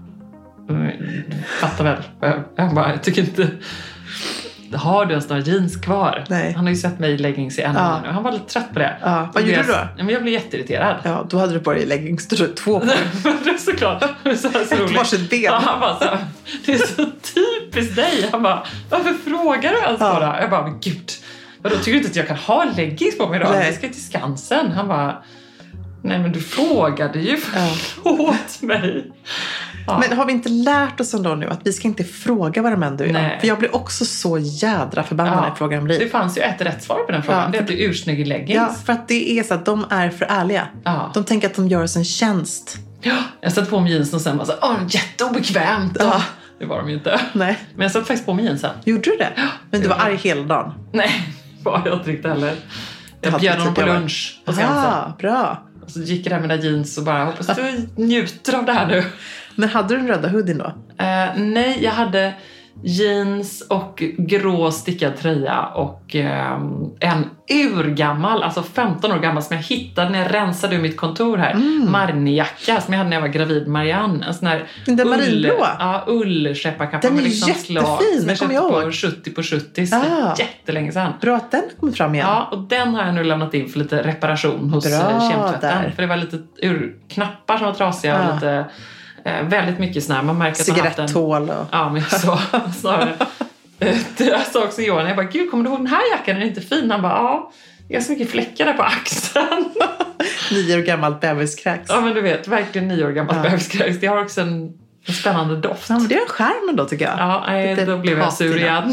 fattar väl. Jag bara, jag tycker inte... Har du ens några jeans kvar? Nej. Han har ju sett mig i leggings i en ja. nu. Han var lite trött på det. Ja. Vad gjorde jag, du då? Ja, men jag blev jätteirriterad. Ja, då hade du bara i leggings. Du två på. Det är såklart. Det är så, så ett varsitt ben. Ja, han bara så, det är så typiskt dig. Han bara, varför frågar du ens ja. på det? Jag bara, men gud. Vadå, tycker du inte att jag kan ha leggings på mig då? Jag ska till Skansen. Han bara, nej men du frågade ju. Ja. Förlåt mig. Ja. Men har vi inte lärt oss ändå nu att vi ska inte fråga vad de ändå gör? Nej. För jag blir också så jädra förbannad när ja. frågan blir. Det fanns ju ett rätt svar på den frågan. Ja, det är att du är ursnygg i leggings. Ja, för att det är så att de är för ärliga. Ja. De tänker att de gör oss en tjänst. Ja, jag satte på mig jeansen och sen bara så åh, jätteobekvämt. Ja. Det var de ju inte. Nej. Men jag satte faktiskt på mig jeansen. Gjorde du det? Ja, men du var arg hela dagen? Nej, var jag inte riktigt heller. Jag bjöd honom på lunch på Skansen. Ja, bra. Och så gick jag där med mina jeans och bara, hoppas du njuter av det här nu. Men hade du den röda hoodien då? Uh, nej, jag hade jeans och grå stickad tröja och um, en urgammal, alltså femton år gammal som jag hittade när jag rensade ur mitt kontor här. Mm. Marnijacka som jag hade när jag var gravid Marianne. En sån här den ull, marinblå? Ja, ullskepparkappa. Den är liksom jättefin, slag, som jag köpte jag på sjuttio på sjuttio. Ah. Jättelänge sedan. Bra att den kom fram igen. Ja, och den har jag nu lämnat in för lite reparation hos kemtvätten. För det var lite ur knappar som var trasiga ah. och lite... Eh, väldigt mycket sån här, man märker att cigaretthål och... Ja, men så snarare. Jag sa också Johan, jag bara, gud, kommer du ihåg den här jackan? Den är inte fin. Han bara, ja, det är så mycket fläckar där på axeln. Nio år gammalt bebiskräks. Ja, men du vet, verkligen nio år gammalt ja. bebiskräks. Det har också en, en spännande doft. Ja, men det är en skärm då tycker jag. Ja, nej, då blev jag sur igen.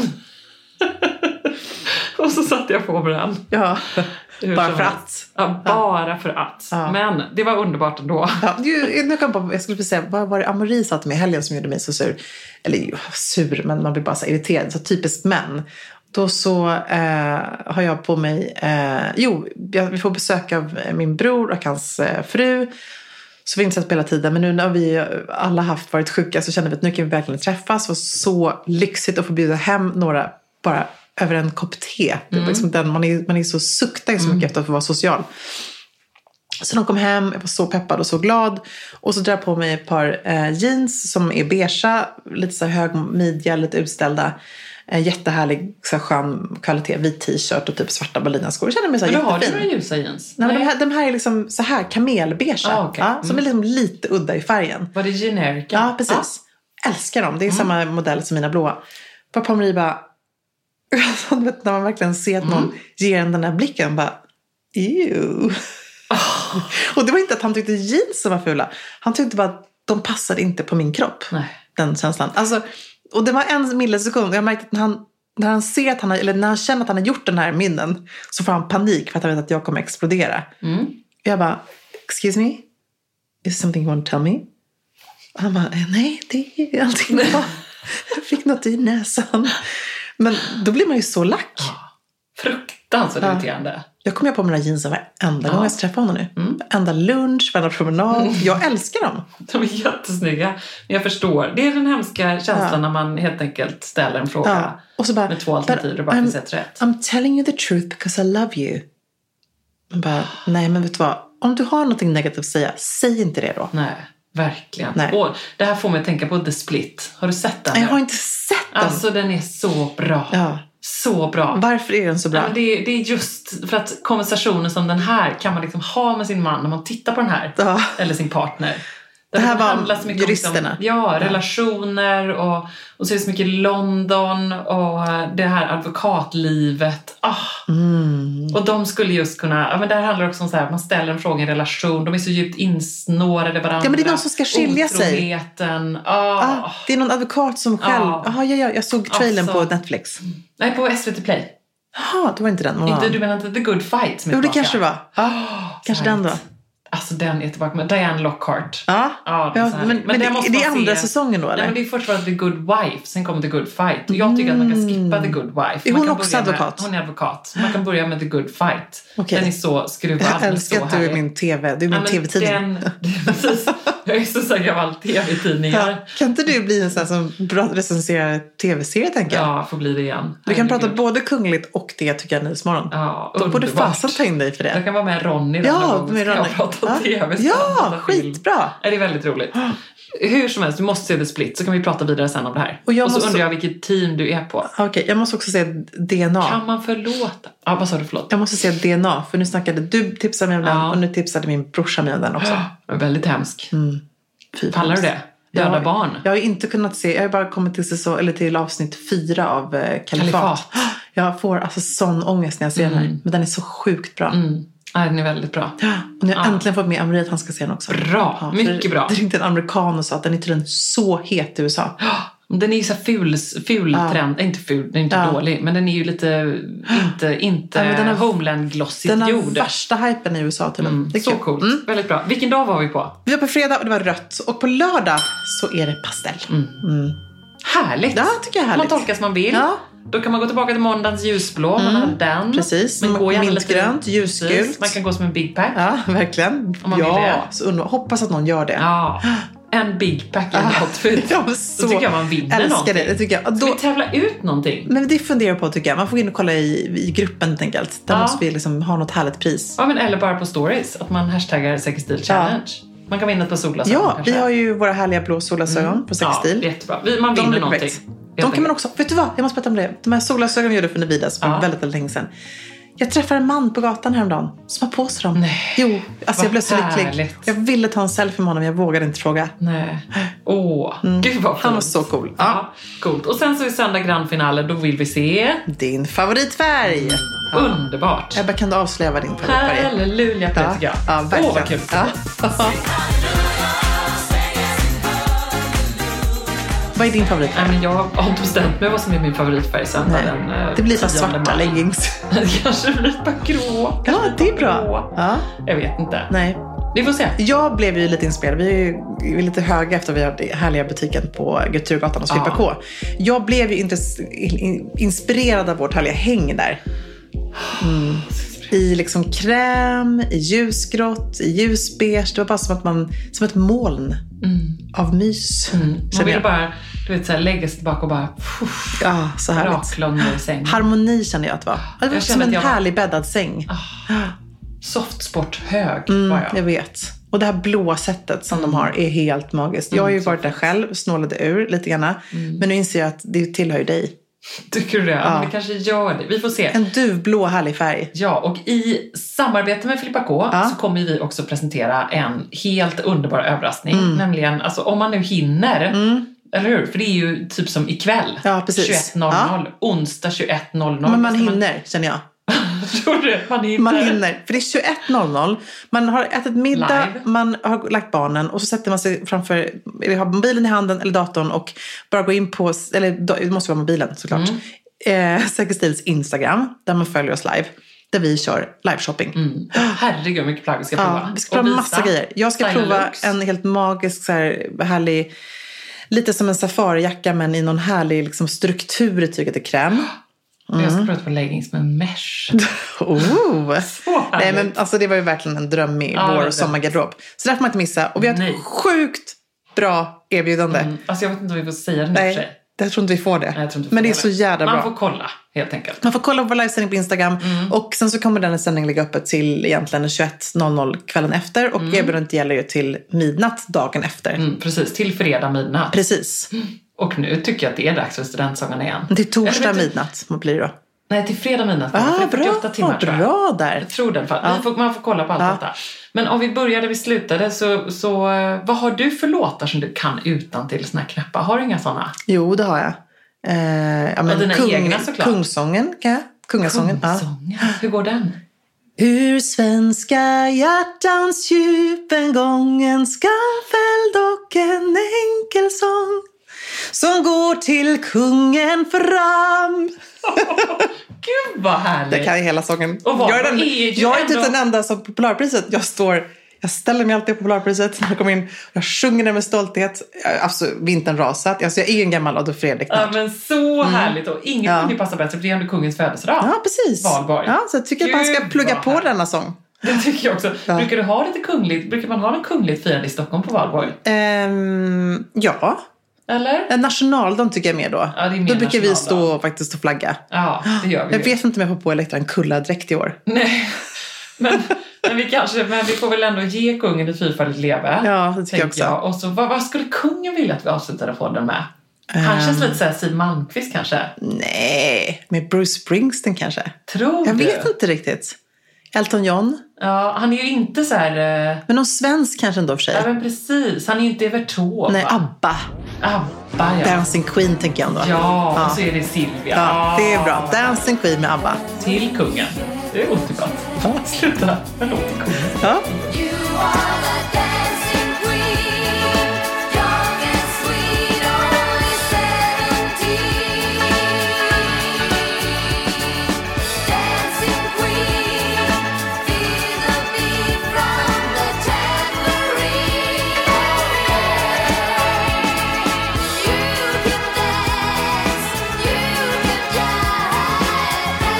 Och så satte jag på mig den. Ja, bara för att. Ja, bara för att. Ja. Men det var underbart ändå. Ja, nu kom på, jag skulle säga, vad var det Amori sa till mig i helgen som gjorde mig så sur? Eller ju, sur, men man blir bara så irriterad. Så typiskt män. Då så eh, har jag på mig, eh, jo, jag, vi får besök av min bror och hans eh, fru. Så vi inte sett på hela tiden. Men nu när vi alla haft varit sjuka så känner vi att nu kan vi verkligen träffas. Och så lyxigt att få bjuda hem några bara över en kopp te. Mm. Liksom den, man, är, man är så suktar så mycket mm. efter att få vara social. Så de kom hem, jag var så peppad och så glad. Och så drar jag på mig ett par eh, jeans som är beigea. Lite så här hög midja, lite utställda. En jättehärlig så här, skön kvalitet, vit t-shirt och typ svarta ballerinaskor. Jag känner mig så här Men då har jättefin. du några ljusa jeans? Nej, men de, här, de här är liksom så här kamelbeige. Ah, okay. Ja, som är liksom lite udda i färgen. Var det generica? Ja, precis. Ah. Älskar dem. Det är mm. samma modell som mina blåa. Pappa Marie bara... Alltså, vet, när man verkligen ser att någon mm. ger en den här blicken. Bara, ew. Oh. Och det var inte att han tyckte jeans var fula. Han tyckte bara att de passade inte på min kropp. Nej. Den känslan. Alltså, och det var en millisekund. Jag märkte att när han, när han ser att han har, eller när han känner att han har gjort den här minnen, så får han panik för att han vet att jag kommer explodera. Mm. Jag bara, excuse me? Is something you want to tell me? Och han bara, nej, det är allting bra. Jag fick något i näsan. Men då blir man ju så lack. Ja. Fruktansvärt ja. irriterande. Jag kommer på mina jeans varenda ja. gång jag träffar honom nu. Mm. Varenda lunch, varenda promenad. Mm. Jag älskar dem. De är jättesnygga. Men jag förstår. Det är den hemska känslan ja. när man helt enkelt ställer en fråga. Ja. Och så bara, med två alternativ och bara finns ett rätt. I'm telling you the truth because I love you. Man bara, nej men vet du vad? Om du har något negativt att säga, säg inte det då. Nej, verkligen. Nej. Och det här får mig att tänka på The Split. Har du sett den? Jag har inte sett den. Alltså den är så bra. Ja. Så bra. Varför är den så bra? Ja, men det, är, det är just för att konversationer som den här kan man liksom ha med sin man när man tittar på den här. Ja. Eller sin partner. Det här var så juristerna. Om, ja, relationer och, och så är det så mycket London och det här advokatlivet. Ah. Mm. Och de skulle just kunna, ja men där handlar det också om så här, man ställer en fråga i en relation, de är så djupt insnårade varandra. Ja men det är någon som ska skilja sig. Otroheten. Ah. Ah, det är någon advokat som själv, ah. Aha, ja, ja, jag såg trailern alltså, på Netflix. Nej, på S V T Play. Jaha, det var inte den. Inte, du menar inte The Good Fight som är jo, det tillbaka? kanske var. Ja, oh, kanske den då. Alltså den är tillbaka med Diane Lockhart. Ja, ja, ja men, men, men det, måste det är andra se. säsongen då eller? Nej, men det är först var The Good Wife, sen kommer The Good Fight. Och jag tycker mm. att man kan skippa The Good Wife. Är man hon kan också advokat? Med, hon är advokat. Man kan börja med The Good Fight. Okay. Den är så skruvad. Jag älskar att du är min tv, du är min ja, tv-tidning. Den, precis, jag är så så gammal tv-tidningar. Ja. Kan inte du bli en sån som recenserar tv-serier tänker jag? Ja, får bli det igen. Du kan prata både kungligt och det tycker jag Nyhetsmorgon. Ja, de borde fasen ta in dig för det. Jag kan vara med Ronny. Ja, med Ronny. Jag pratar ja. tv. Ja, skitbra. Det är väldigt roligt. Hur som helst, du måste se The Split så kan vi prata vidare sen om det här. Och, och så måste... undrar jag vilket team du är på. Okej, okay, jag måste också se D N A. Kan man förlåta? Ja, vad sa du, förlåt? Jag måste se D N A, för nu snackade du tipsade mig om den ja. och nu tipsade min brorsa mig om den också. Ja, väldigt hemsk. Mm. Pallar du det? Döda jag, barn? Jag har inte kunnat se, jag har bara kommit till, säsong, eller till avsnitt fyra av eh, Kalifat. Kalifat. Jag får alltså sån ångest när jag ser mm. den här, men den är så sjukt bra. Mm. Ja, den är väldigt bra. Ja, och nu har jag ja. äntligen fått med Amrit att han ska se den också. Bra, ja, mycket bra. Det ringde en amerikan och sa att den är tydligen så het i U S A. Den är ju så här ful, ful ja. trend. Inte ful, den är inte ja. dålig. Men den är ju lite, inte, inte ja, den har, Homeland-glossigt den gjord. Den har värsta hypen i U S A tydligen. Mm, det är så coolt. Mm. Väldigt bra. Vilken dag var vi på? Vi var på fredag och det var rött. Och på lördag så är det pastell. Mm. Mm. Härligt. Ja, tycker jag är härligt. Man tolkar som man vill. Ja. Då kan man gå tillbaka till måndagens ljusblå. Man har den. Precis. Men gå mintgrönt, ljusgult. Man kan gå som en big pack. Ja, verkligen. Om man ja, vill det. Så undra, hoppas att någon gör det. Ja. En big pack i en outfit. Ja, så då tycker jag man vinner älskar någonting. Det, det tycker jag. Då, ska vi tävla ut någonting? Men det funderar på tycker jag. Man får gå in och kolla i, i gruppen helt enkelt. Där ja. måste vi liksom ha något härligt pris. Ja, men eller bara på stories. Att man hashtaggar Sexstil Challenge. Ja. Man kan vinna ett par solglasögon. Ja, kanske. Vi har ju våra härliga blå solglasögon mm. på Sexstil. Ja, jättebra. Man vinner de någonting. De kan man också, vet du vad? Jag måste berätta om det. De här solglasögonen gjorde för Nividas för ja. väldigt, väldigt länge sedan. Jag träffade en man på gatan häromdagen som har på sig dem. Nej, jo, alltså jag blev så lycklig. Härligt. Jag ville ta en selfie med honom, jag vågade inte fråga. Nej. Åh, mm. gud vad fint. Han var så cool. Ja, ja, coolt. Och sen så är söndag grandfinalen, då vill vi se din favoritfärg. Mm. Ja. Underbart. Ebba, kan du avslöja vad din favoritfärg är? Halleluja, ja. tycker jag. Ja, verkligen. Åh, vad kul. Ja. Vad är din favoritfärg? Nej, men jag har inte bestämt mig vad som är min favoritfärg sen. Den, det blir så svarta leggings. Det kanske blir ett par grå. Ja, det är bra. Ja. Jag vet inte. Nej. Vi får se. Jag blev ju lite inspirerad. Vi är ju vi är lite höga efter att vi har den härliga butiken på Kulturgatan och Slippa K. Jag blev ju inte inspirerad av vårt härliga häng där. Mm. I liksom kräm, i ljusgrått, i ljusbeige. Det var bara som att man, som ett moln mm. av mys. Mm. Man vill bara, du vet, så här, lägga sig tillbaka och bara puff, ja, så härligt. raklång i säng. Harmoni kände jag att det var. Det var jag som en härlig var... bäddad säng. Oh, softsport hög mm, var jag. Jag vet. Och det här blåa sättet som mm. de har är helt magiskt. Jag har ju mm, varit där själv, snålade ur lite grann. Mm. Men nu inser jag att det tillhör ju dig. Tycker du det? Ja. Ja. Men det kanske gör det. Vi får se. En duvblå härlig färg. Ja, och i samarbete med Filippa K Ja. så kommer vi också presentera en helt underbar överraskning. Mm. Nämligen, alltså om man nu hinner, mm. eller hur? För det är ju typ som ikväll. Ja, precis. tjugoett noll noll. Ja. Onsdag tjugoett noll noll. Men man hinner, man... känner jag. Tror du? Man hinner. Man hinner. För det är tjugoett noll noll. Man har ätit middag, live. Man har lagt barnen och så sätter man sig framför, eller har mobilen i handen eller datorn och bara går in på, eller det måste vara mobilen såklart. Mm. Eh, Säker Stils Instagram, där man följer oss live. Där vi kör live-shopping. Mm. Herregud, hur mycket plagg vi ska prova. Ja, vi ska prova massa grejer. Jag ska prova looks. En helt magisk, så här, härlig, lite som en safarijacka men i någon härlig liksom, struktur i tyget i kräm. Mm. Jag ska prata på leggings med mesh. Oh. Nej, men alltså det var ju verkligen en dröm i ja, vår sommargarderob. Så där får man inte missa. Och vi har ett Nej. sjukt bra erbjudande. Mm. Alltså jag vet inte om vi får säga det nu för sig. Jag tror inte vi får det. Nej, jag tror inte vi får men det är det. så jävla bra. Man får kolla helt enkelt. Man får kolla på vår livesändning på Instagram. Mm. Och sen så kommer den sändningen ligga uppe till egentligen tjugoett noll noll kvällen efter. Och mm. erbjudandet gäller ju till midnatt dagen efter. Mm, precis, till fredag midnatt. Precis. Mm. Och nu tycker jag att det är dags för studentsången igen. Till torsdag midnatt, vad blir det då? Nej, till fredag midnatt. Ah, det är fyrtioåtta timmar, bra, bra där. Jag tror det. Ja. Får, man får kolla på allt ja. detta. Men om vi börjar där vi slutade så, så vad har du för låtar som du kan utan till såna här knäppa? Har du inga sådana? Jo, det har jag. Eh, ja, men dina kung, egna såklart. Kungsången kan jag. Kungasången. Kungsången. Ja. Hur går den? Ur svenska hjärtans djup en gång en skamfälld och en enkel sång som går till kungen fram. Gud vad härligt. Det kan jag hela sången. Och vad, jag är, den, är jag är ändå... typ den enda som Popularpriset. Jag står, jag ställer mig alltid på Popularpriset när jag kommer in. Jag sjunger det med stolthet. Alltså vintern rasat. Alltså, jag är en gammal Adolf Fredrik. Ja, men så mm. härligt. Och inget ja. kunde ju passa bättre för det är ändå kungens födelsedag. Ja, precis. Valborg. Ja, så jag tycker Gud att man ska plugga på härligt. Denna sång. Det tycker jag också. Ja. Brukar du ha lite kungligt? Brukar man ha en kungligt firande i Stockholm på Valborg? Um, ja. Eller? En nationaldag tycker jag mer då. Ja, det är mer då brukar vi stå nationaldag. och faktiskt och flagga. Ja, det gör vi. Jag ju. vet inte om jag får på Elektra en kulladräkt i år. Nej, men, men, vi kanske, men vi får väl ändå ge kungen ett fyrfaldigt leve. Ja, det tycker jag också. Jag. Och så, vad, vad skulle kungen vilja att vi avslutade podden med? Han känns lite såhär Siw Malmkvist kanske. Nej, med Bruce Springsteen kanske. Tror jag du? Jag vet inte riktigt. Elton John. Ja, han är ju inte så här... Uh... Men någon svensk kanske ändå för sig. Ja, men precis. Han är ju inte Evert Taube. Nej, ABBA. ABBA, ja. Dancing Queen tänker jag ändå. Ja, ja. Och så är det Silvia. Ja, det är bra. Dancing Queen med ABBA. Till kungen. Det är otippat. Ja. Sluta. En låt till kungen. Ja.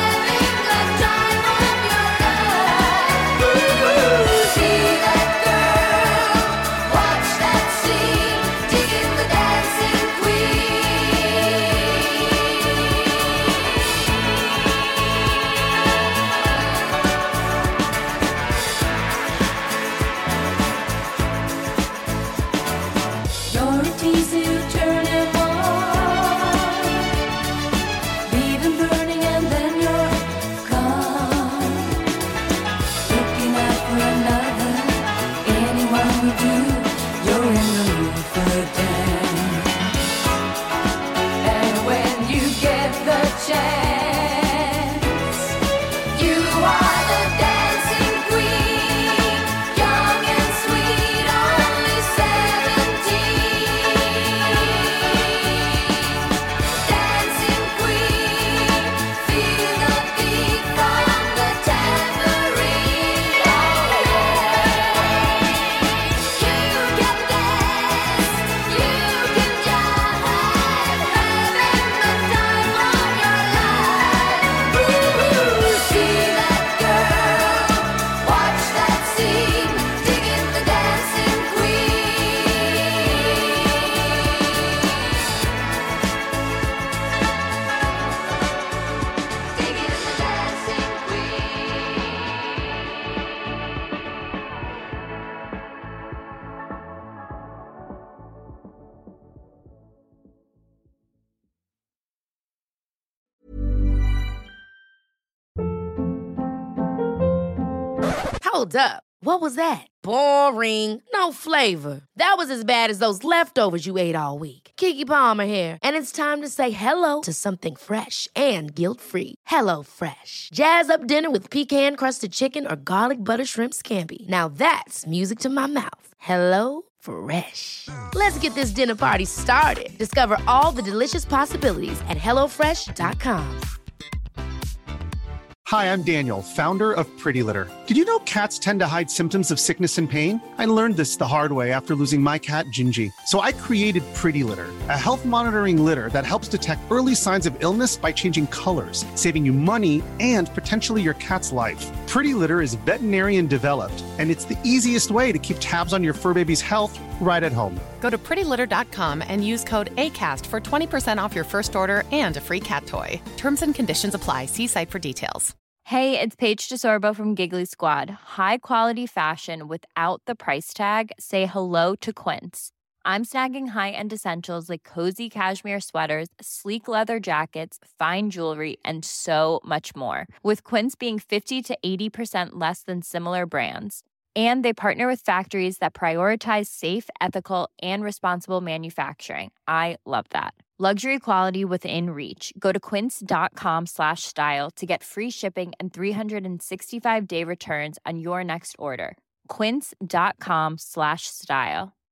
See that girl Hold up. What was that? Boring. No flavor. That was as bad as those leftovers you ate all week. Keke Palmer here, and it's time to say hello to something fresh and guilt-free. Hello Fresh. Jazz up dinner with pecan-crusted chicken or garlic butter shrimp scampi. Now that's music to my mouth. Hello Fresh. Let's get this dinner party started. Discover all the delicious possibilities at hello fresh dot com. Hi, I'm Daniel, founder of Pretty Litter. Did you know cats tend to hide symptoms of sickness and pain? I learned this the hard way after losing my cat, Gingy. So I created Pretty Litter, a health monitoring litter that helps detect early signs of illness by changing colors, saving you money and potentially your cat's life. Pretty Litter is veterinarian developed, and it's the easiest way to keep tabs on your fur baby's health right at home. Go to pretty litter dot com and use code ACAST for twenty percent off your first order and a free cat toy. Terms and conditions apply. See site for details. Hey, it's Paige DeSorbo from Giggly Squad. High quality fashion without the price tag. Say hello to Quince. I'm snagging high-end essentials like cozy cashmere sweaters, sleek leather jackets, fine jewelry, and so much more. With Quince being fifty to eighty percent less than similar brands. And they partner with factories that prioritize safe, ethical, and responsible manufacturing. I love that. Luxury quality within reach. Go to quince.com slash style to get free shipping and three sixty-five day returns on your next order. Quince.com slash style.